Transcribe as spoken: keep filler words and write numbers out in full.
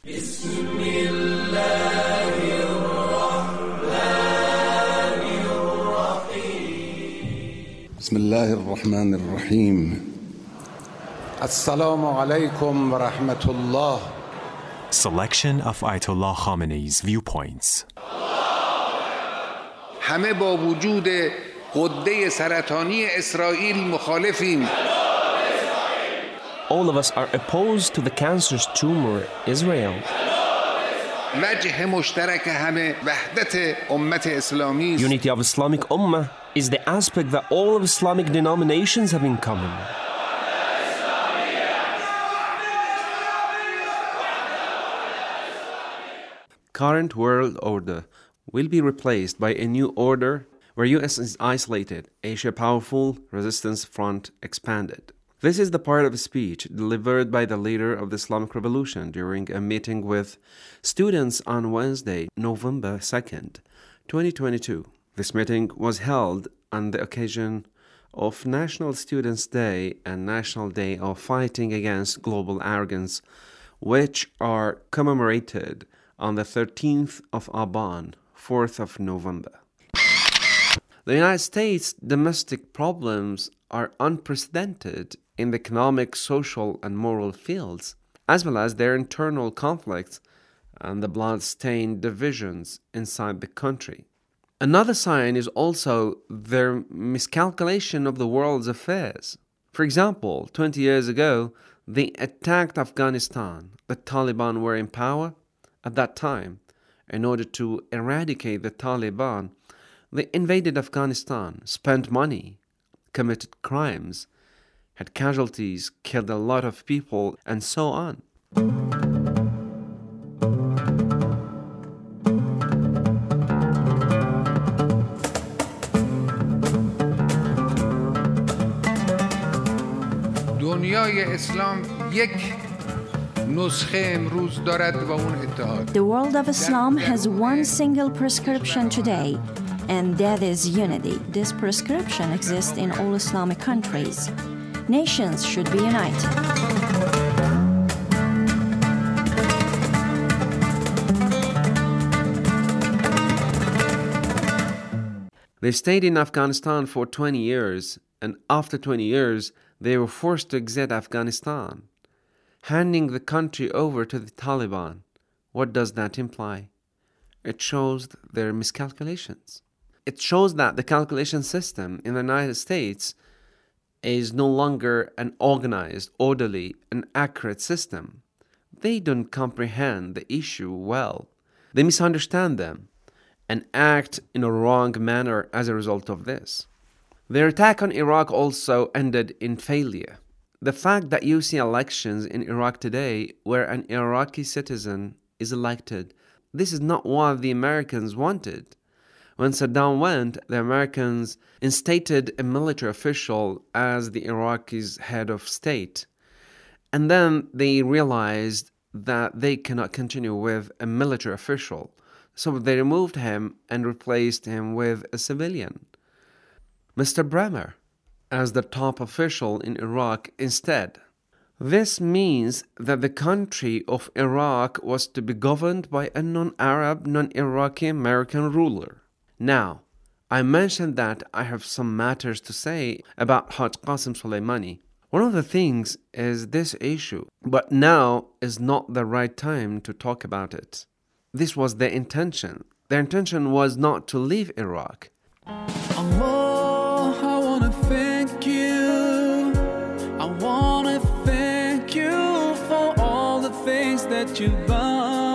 بسم الله الرحمن الرحیم. السلام علیکم و رحمت الله. Selection of Ayatollah Khamenei's viewpoints. همه با وجود غده سرطانی اسرائیل مخالفیم. All of us are opposed to the cancerous tumor Israel. وجه مشترک همه وحدت امت اسلامی است. Unity of Islamic Ummah is the aspect that all of Islamic denominations have in common. Current world order will be replaced by a new order where U S is isolated, Asia powerful, resistance front expanded. This is the part of a speech delivered by the leader of the Islamic Revolution during a meeting with students on Wednesday, November second, twenty twenty-two. This meeting was held on the occasion of National Students' Day and National Day of Fighting Against Global Arrogance, which are commemorated on the thirteenth of Aban, fourth of November. The United States' domestic problems are unprecedented in the economic, social, and moral fields, as well as their internal conflicts and the blood-stained divisions inside the country. Another sign is also their miscalculation of the world's affairs. For example, twenty years ago, they attacked Afghanistan. The Taliban were in power at that time. In order to eradicate the Taliban, they invaded Afghanistan, spent money, committed crimes, had casualties, killed a lot of people, and so on. دنیای اسلام یک نسخه امروز دارد و اون اتحاد. The world of Islam has one single prescription today, and that is unity. This prescription exists in all Islamic countries. Nations should be united. They stayed in Afghanistan for twenty years, and after twenty years, they were forced to exit Afghanistan, handing the country over to the Taliban. What does that imply? It shows their miscalculations. It shows that the calculation system in the United States is no longer an organized, orderly, and accurate system. They don't comprehend the issue well. They misunderstand them and act in a wrong manner as a result of this. Their attack on Iraq also ended in failure. The fact that you see elections in Iraq today where an Iraqi citizen is elected, this is not what the Americans wanted. When Saddam went, the Americans instated a military official as the Iraqis' head of state. And then they realized that they cannot continue with a military official. So they removed him and replaced him with a civilian, Mister Bremer, as the top official in Iraq instead. This means that the country of Iraq was to be governed by a non-Arab, non-Iraqi American ruler. Now, I mentioned that I have some matters to say about Haj Qasem Soleimani. One of the things is this issue, but now is not the right time to talk about it. This was their intention. Their intention was not to leave Iraq. Allah, I wanna thank you. I wanna thank you for all the things that you've done.